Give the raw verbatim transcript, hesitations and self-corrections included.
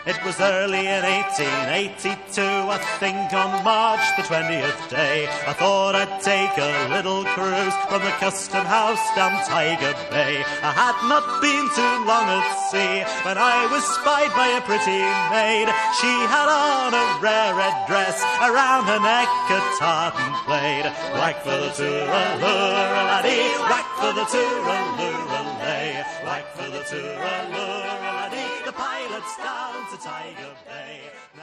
It was early in eighteen eighty-two, I think on March the twentieth day. I thought I'd take a little cruise from the custom house down Tiger Bay. I had not been too long at sea when I was spied by a pretty maid. She had on a rare red dress, around her neck a tartan plaid. Whack for the tooraloo, laddie, whack for the tooraloo, lay. Whack for the tooraloo, laddie, the pilot's down to Tiger Bay.